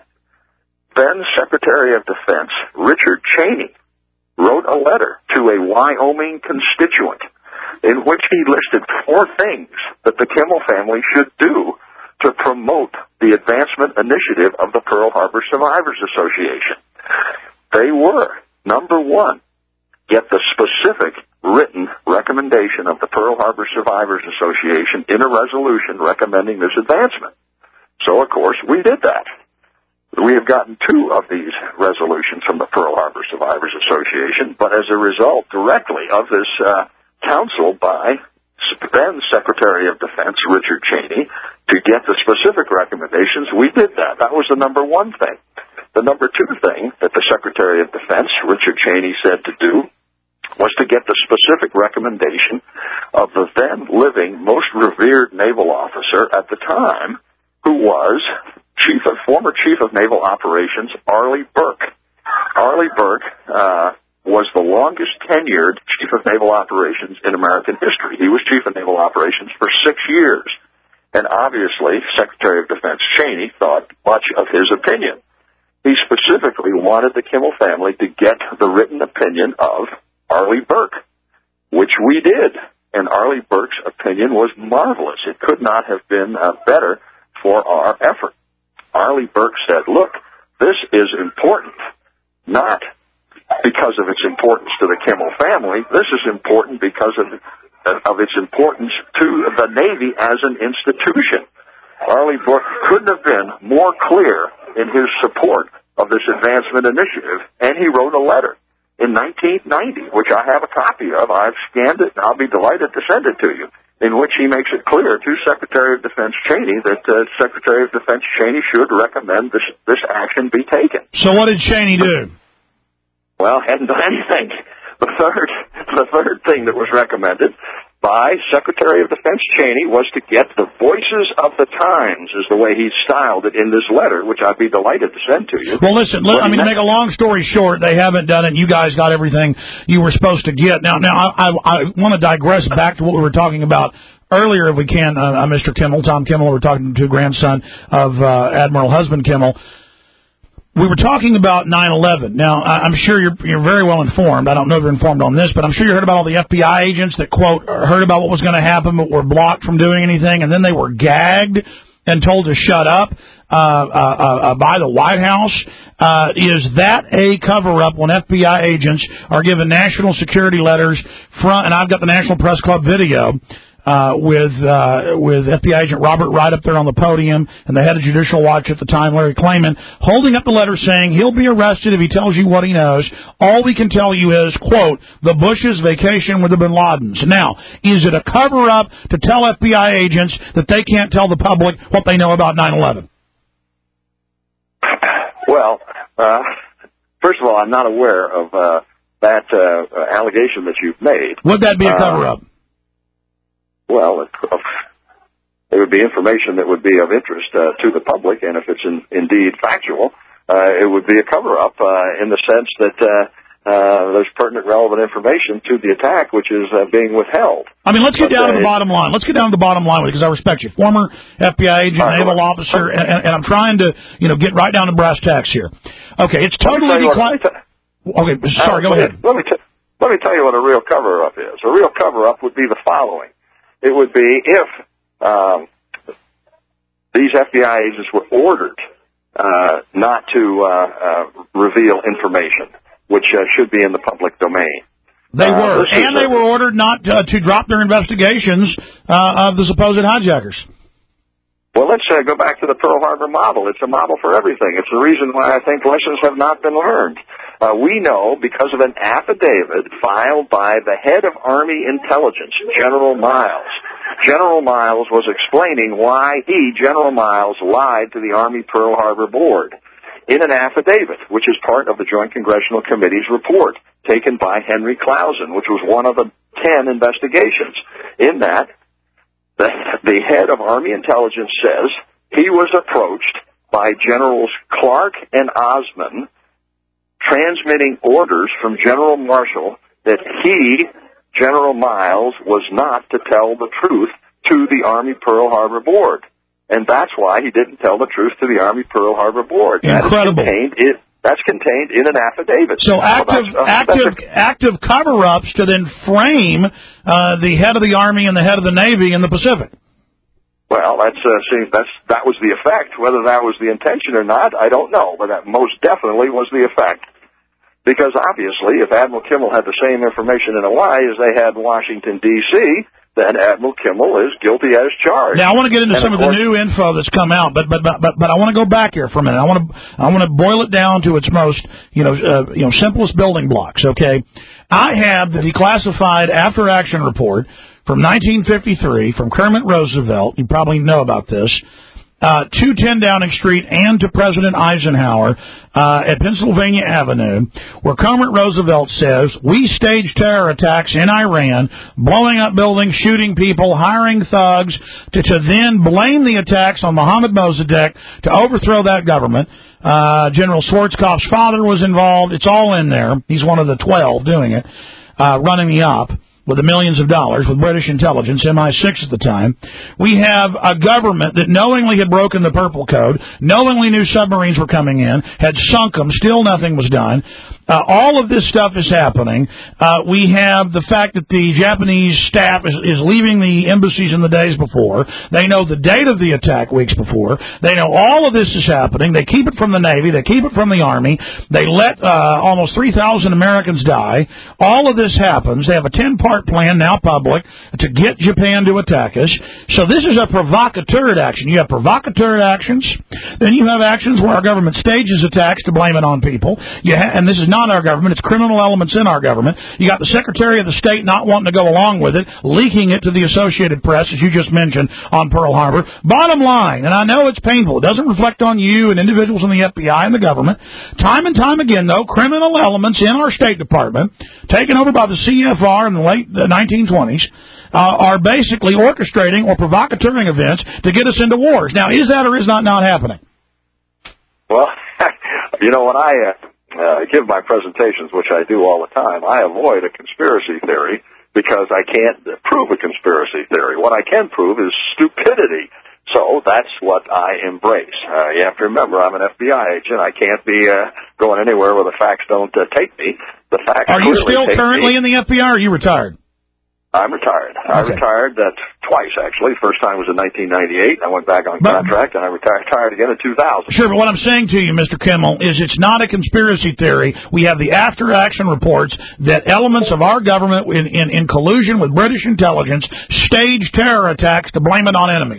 Then Secretary of Defense Richard Cheney wrote a letter to a Wyoming constituent in which he listed 4 things that the Kimmel family should do to promote the advancement initiative of the Pearl Harbor Survivors Association. They were, number 1, get the specific written recommendation of the Pearl Harbor Survivors Association in a resolution recommending this advancement. So, of course, we did that. We have gotten 2 of these resolutions from the Pearl Harbor Survivors Association, but as a result directly of this counsel by then Secretary of Defense Richard Cheney to get the specific recommendations, we did that. That was the number 1 thing. The number 2 thing that the Secretary of Defense, Richard Cheney, said to do was to get the specific recommendation of the then living, most revered naval officer at the time, who was former Chief of Naval Operations Arleigh Burke. Arleigh Burke was the longest tenured Chief of Naval Operations in American history. He was Chief of Naval Operations for 6 years. And obviously, Secretary of Defense Cheney thought much of his opinion. He specifically wanted the Kimmel family to get the written opinion of Arleigh Burke, which we did. And Arleigh Burke's opinion was marvelous. It could not have been better for our effort. Arleigh Burke said, look, this is important, not because of its importance to the Kimmel family. This is important because of its importance to the Navy as an institution. Arleigh Burke couldn't have been more clear in his support of this advancement initiative, and he wrote a letter in 1990, which I have a copy of. I've scanned it, and I'll be delighted to send it to you, in which he makes it clear to Secretary of Defense Cheney that Secretary of Defense Cheney should recommend this action be taken. So what did Cheney do? Well, hadn't done anything. The third thing that was recommended by Secretary of Defense Cheney was to get the voices of the times, is the way he styled it in this letter, which I'd be delighted to send to you. Well, listen, to make a long story short, they haven't done it. You guys got everything you were supposed to get. Now, I want to digress back to what we were talking about earlier, if we can, Mr. Kimmel, Tom Kimmel. We're talking to grandson of Admiral Husband Kimmel. We were talking about 9/11. Now, I'm sure you're very well informed. I don't know if you're informed on this, but I'm sure you heard about all the FBI agents that, quote, heard about what was going to happen but were blocked from doing anything, and then they were gagged and told to shut up by the White House. Is that a cover-up when FBI agents are given national security letters and I've got the National Press Club video, with FBI agent Robert Wright up there on the podium and the head of Judicial Watch at the time, Larry Klayman, holding up the letter saying he'll be arrested if he tells you what he knows. All we can tell you is, quote, the Bush's vacation with the Bin Ladens. Now, is it a cover-up to tell FBI agents that they can't tell the public what they know about 9/11? Well, first of all, I'm not aware of that allegation that you've made. Would that be a cover-up? Well, it would be information that would be of interest to the public, and if it's indeed factual, it would be a cover-up in the sense that there's pertinent, relevant information to the attack, which is being withheld. I mean, let's get down to the bottom line. Let's get down to the bottom line because I respect you. Former FBI agent, naval officer, and I'm trying to, get right down to brass tacks here. Okay, it's totally Okay, sorry, go ahead. Let me tell you what a real cover-up is. A real cover-up would be the following. It would be if these FBI agents were ordered not to reveal information, which should be in the public domain. They were, and they were ordered not to drop their investigations of the supposed hijackers. Well, let's go back to the Pearl Harbor model. It's a model for everything. It's the reason why I think lessons have not been learned. We know because of an affidavit filed by the head of Army Intelligence, General Miles. General Miles was explaining why General Miles, lied to the Army Pearl Harbor Board in an affidavit, which is part of the Joint Congressional Committee's report taken by Henry Clausen, which was one of the 10 investigations. In that, the head of Army Intelligence says he was approached by Generals Clark and Osman, transmitting orders from General Marshall that General Miles, was not to tell the truth to the Army Pearl Harbor Board. And that's why he didn't tell the truth to the Army Pearl Harbor Board. Incredible. That's contained in an affidavit. So active cover-ups to then frame the head of the Army and the head of the Navy in the Pacific. Well, that was the effect. Whether that was the intention or not, I don't know, but that most definitely was the effect. Because obviously, if Admiral Kimmel had the same information in Hawaii as they had in Washington, D.C., then Admiral Kimmel is guilty as charged. Now, I want to get into some of the new info that's come out, but I want to go back here for a minute. I want to boil it down to its most simplest building blocks. Okay, I have the declassified after-action report from 1953 from Kermit Roosevelt. You probably know about this. To 10 Downing Street and to President Eisenhower at Pennsylvania Avenue, where Kermit Roosevelt says, we staged terror attacks in Iran, blowing up buildings, shooting people, hiring thugs, to then blame the attacks on Mohammad Mossadegh to overthrow that government. General Schwarzkopf's father was involved. It's all in there. He's one of the 12 doing it, running the op with the millions of dollars with British intelligence, MI6 at the time. We have a government that knowingly had broken the Purple Code, knowingly knew submarines were coming in, had sunk them, still nothing was done. All of this stuff is happening. We have the fact that the Japanese staff is leaving the embassies in the days before. They know the date of the attack weeks before. They know all of this is happening. They keep it from the Navy. They keep it from the Army. They let almost 3,000 Americans die. All of this happens. They have a 10-part plan, now public, to get Japan to attack us. So this is a provocateur action. You have provocateur actions. Then you have actions where our government stages attacks to blame it on people. And this is not our government. It's criminal elements in our government. You got the Secretary of the State not wanting to go along with it, leaking it to the Associated Press, as you just mentioned, on Pearl Harbor. Bottom line, and I know it's painful, it doesn't reflect on you and individuals in the FBI and the government. Time and time again, though, criminal elements in our State Department, taken over by the CFR in the late 1920s, are basically orchestrating or provocateuring events to get us into wars. Now, is that or is that not happening? Well, when I give my presentations, which I do all the time, I avoid a conspiracy theory because I can't prove a conspiracy theory. What I can prove is stupidity. So that's what I embrace. You have to remember, I'm an FBI agent. I can't be going anywhere where the facts don't take me. The facts. Are you still currently in the FBI, or are you retired? I'm retired. I retired twice, actually. First time was in 1998. I went back on contract, and I retired again in 2000. Sure, but what I'm saying to you, Mr. Kimmel, is it's not a conspiracy theory. We have the after-action reports that elements of our government, in collusion with British intelligence, staged terror attacks to blame it on enemies.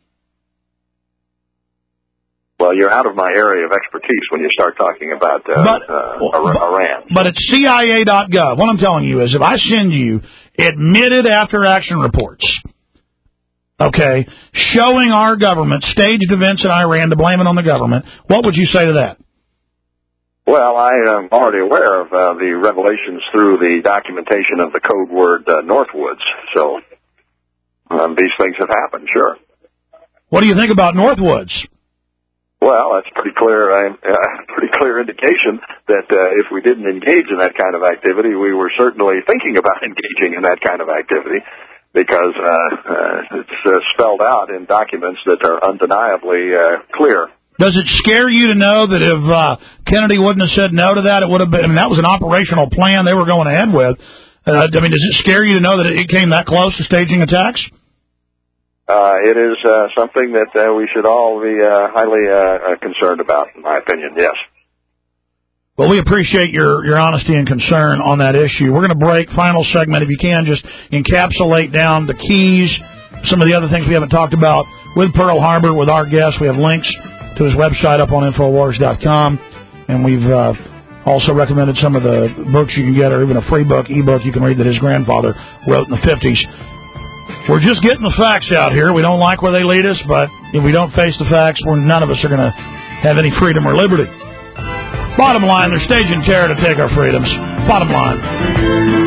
Well, you're out of my area of expertise when you start talking about Iran. But it's CIA.gov. What I'm telling you is if I send you admitted after-action reports, okay, showing our government staged events in Iran to blame it on the government, what would you say to that? Well, I am already aware of the revelations through the documentation of the code word Northwoods. So these things have happened, sure. What do you think about Northwoods? Well, that's pretty clear indication that if we didn't engage in that kind of activity, we were certainly thinking about engaging in that kind of activity, because it's spelled out in documents that are undeniably clear. Does it scare you to know that if Kennedy wouldn't have said no to that, it would have been? I mean, that was an operational plan they were going ahead with. I mean, does it scare you to know that it came that close to staging attacks? It is something that we should all be highly concerned about, in my opinion. Yes. Well, we appreciate your honesty and concern on that issue. We're going to break. Final segment, if you can, just encapsulate down the keys, some of the other things we haven't talked about with Pearl Harbor with our guest. We have links to his website up on Infowars.com, and we've also recommended some of the books you can get, or even a free book, ebook you can read that his grandfather wrote in the 50s. We're just getting the facts out here. We don't like where they lead us, but if we don't face the facts, none of us are going to have any freedom or liberty. Bottom line, they're staging terror to take our freedoms. Bottom line.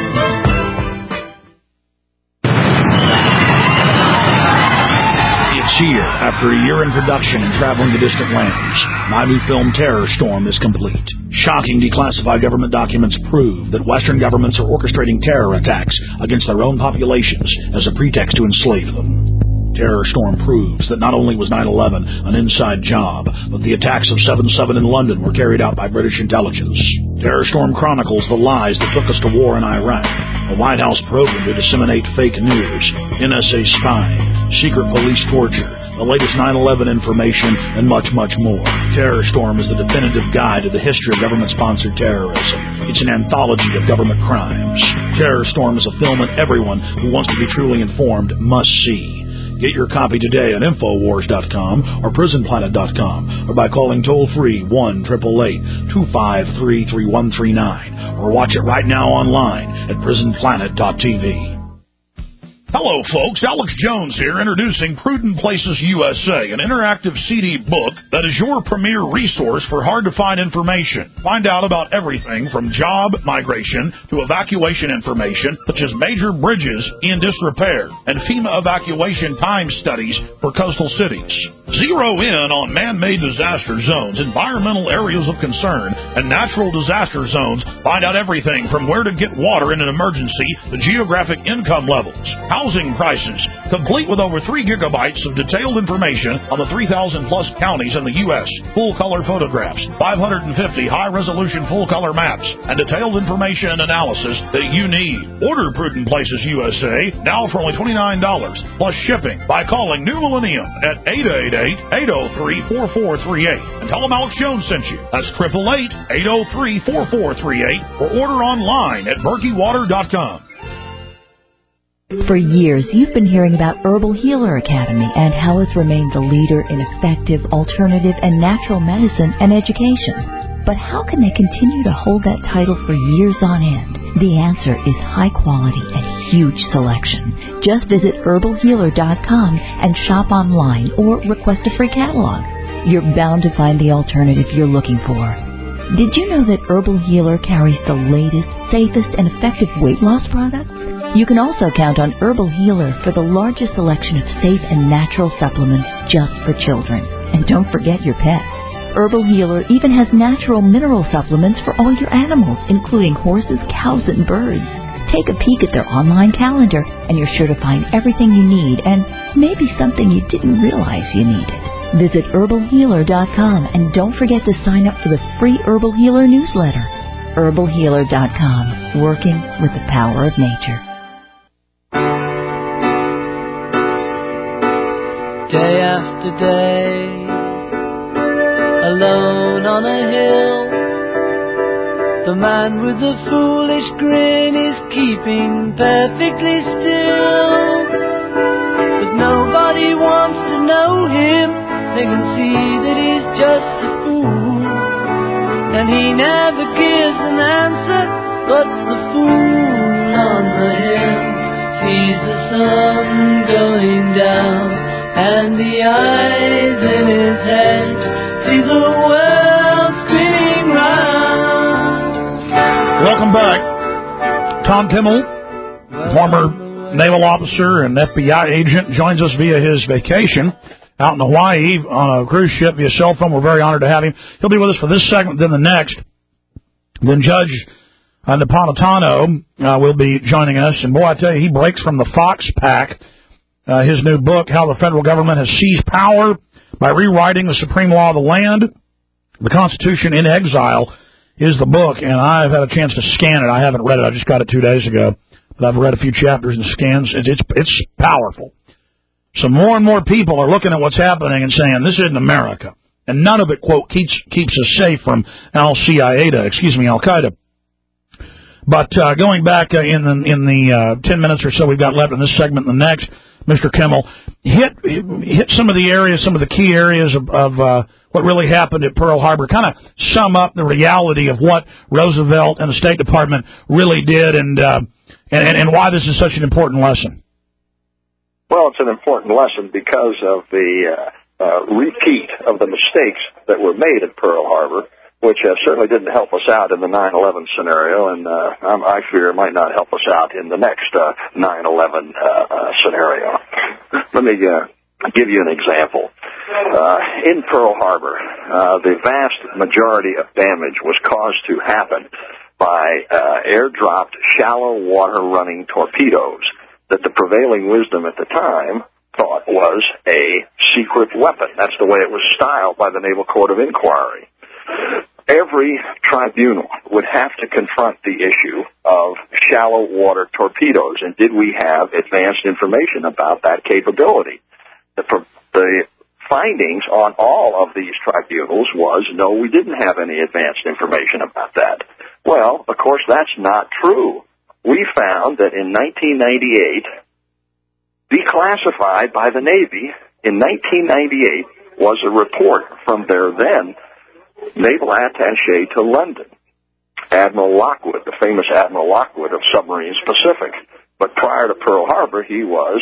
Here, after a year in production and traveling to distant lands, my new film Terror Storm is complete. Shocking declassified government documents prove that Western governments are orchestrating terror attacks against their own populations as a pretext to enslave them. Terror Storm proves that not only was 9/11 an inside job, but the attacks of 7/7 in London were carried out by British intelligence. Terror Storm chronicles the lies that took us to war in Iraq, a White House program to disseminate fake news, NSA spying, secret police torture, the latest 9/11 information, and much, much more. Terror Storm is the definitive guide to the history of government-sponsored terrorism. It's an anthology of government crimes. Terror Storm is a film that everyone who wants to be truly informed must see. Get your copy today at Infowars.com or PrisonPlanet.com, or by calling toll-free 1-888-253-3139, or watch it right now online at PrisonPlanet.tv. Hello, folks. Alex Jones here, introducing Prudent Places USA, an interactive CD book that is your premier resource for hard-to-find information. Find out about everything from job migration to evacuation information, such as major bridges in disrepair and FEMA evacuation time studies for coastal cities. Zero in on man-made disaster zones, environmental areas of concern, and natural disaster zones. Find out everything from where to get water in an emergency to geographic income levels, housing prices, complete with over 3 gigabytes of detailed information on the 3,000-plus counties in the U.S., full-color photographs, 550 high-resolution full-color maps, and detailed information and analysis that you need. Order Prudent Places USA now for only $29, plus shipping, by calling New Millennium at 888-803-4438. And tell them Alex Jones sent you. That's 888-803-4438, or order online at BerkeyWater.com. For years, you've been hearing about Herbal Healer Academy and how it's remained the leader in effective, alternative, and natural medicine and education. But how can they continue to hold that title for years on end? The answer is high quality and huge selection. Just visit herbalhealer.com and shop online or request a free catalog. You're bound to find the alternative you're looking for. Did you know that Herbal Healer carries the latest, safest, and effective weight loss products? You can also count on Herbal Healer for the largest selection of safe and natural supplements just for children. And don't forget your pets. Herbal Healer even has natural mineral supplements for all your animals, including horses, cows, and birds. Take a peek at their online calendar, and you're sure to find everything you need, and maybe something you didn't realize you needed. Visit herbalhealer.com, and don't forget to sign up for the free Herbal Healer newsletter. herbalhealer.com, working with the power of nature. Day after day, alone on a hill, the man with the foolish grin is keeping perfectly still. But nobody wants to know him, they can see that he's just a fool. And he never gives an answer, but the fool on the hill sees the sun going down, and the eyes in his head see the world spinning round. Tom Kimmel, former naval officer and FBI agent, joins us via his vacation out in Hawaii on a cruise ship via cell phone. We're very honored to have him. He'll be with us for this segment, then the next. Then Judge Napolitano will be joining us. And, boy, I tell you, he breaks from the Fox Pack, his new book, How the Federal Government Has Seized Power by Rewriting the Supreme Law of the Land. The Constitution in Exile is the book, and I've had a chance to scan it. I haven't read it. I just got it 2 days ago. But I've read a few chapters and scans. It's powerful. So more and more people are looking at what's happening and saying, this isn't America. And none of it, quote, keeps us safe from Al-Qaeda. But going back in the 10 minutes or so we've got left in this segment and the next, Mr. Kimmel, hit some of the areas, some of the key areas of what really happened at Pearl Harbor. Kind of sum up the reality of what Roosevelt and the State Department really did and why this is such an important lesson. Well, it's an important lesson because of the repeat of the mistakes that were made at Pearl Harbor, which certainly didn't help us out in the 9/11 scenario, and I fear might not help us out in the next 9/11 scenario. Let me give you an example. In Pearl Harbor, the vast majority of damage was caused to happen by airdropped shallow water-running torpedoes that the prevailing wisdom at the time thought was a secret weapon. That's the way it was styled by the Naval Court of Inquiry. Every tribunal would have to confront the issue of shallow water torpedoes, and did we have advanced information about that capability? The findings on all of these tribunals was, no, we didn't have any advanced information about that. Well, of course, that's not true. We found that in 1998, declassified by the Navy in 1998 was a report from their then naval attaché to London, Admiral Lockwood, the famous Admiral Lockwood of Submarines Pacific. But prior to Pearl Harbor, he was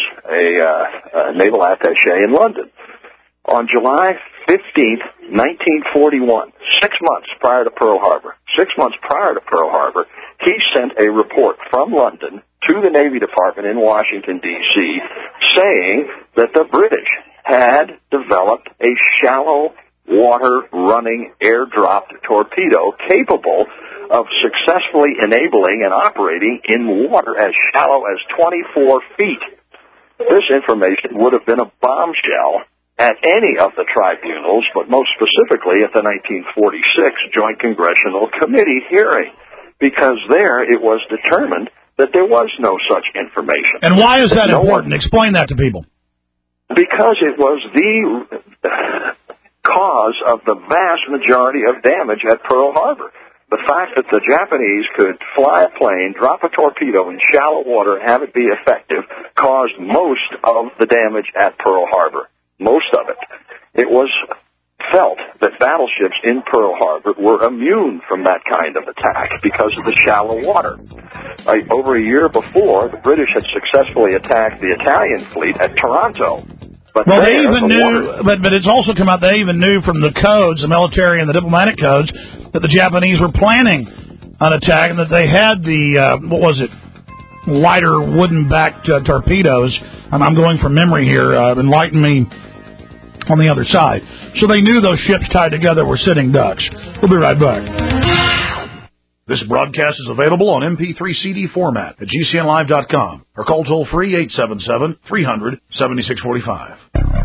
a naval attaché in London. On July 15th, 1941, 6 months prior to Pearl Harbor, he sent a report from London to the Navy Department in Washington, D.C., saying that the British had developed a shallow water-running airdropped torpedo capable of successfully enabling and operating in water as shallow as 24 feet. This information would have been a bombshell at any of the tribunals, but most specifically at the 1946 Joint Congressional Committee hearing, because there it was determined that there was no such information. And why is that important? Explain that to people. Because it was the cause of the vast majority of damage at Pearl Harbor. The fact that the Japanese could fly a plane, drop a torpedo in shallow water, and have it be effective, caused most of the damage at Pearl Harbor. Most of it. It was felt that battleships in Pearl Harbor were immune from that kind of attack because of the shallow water. Over a year before, the British had successfully attacked the Italian fleet at Taranto. But well, they even knew, but it's also come out they even knew from the codes, the military and the diplomatic codes, that the Japanese were planning an attack and that they had the, lighter wooden-backed torpedoes. I'm going from memory here. Enlighten me on the other side. So they knew those ships tied together were sitting ducks. We'll be right back. This broadcast is available on MP3 CD format at GCNlive.com or call toll-free 877-300-7645.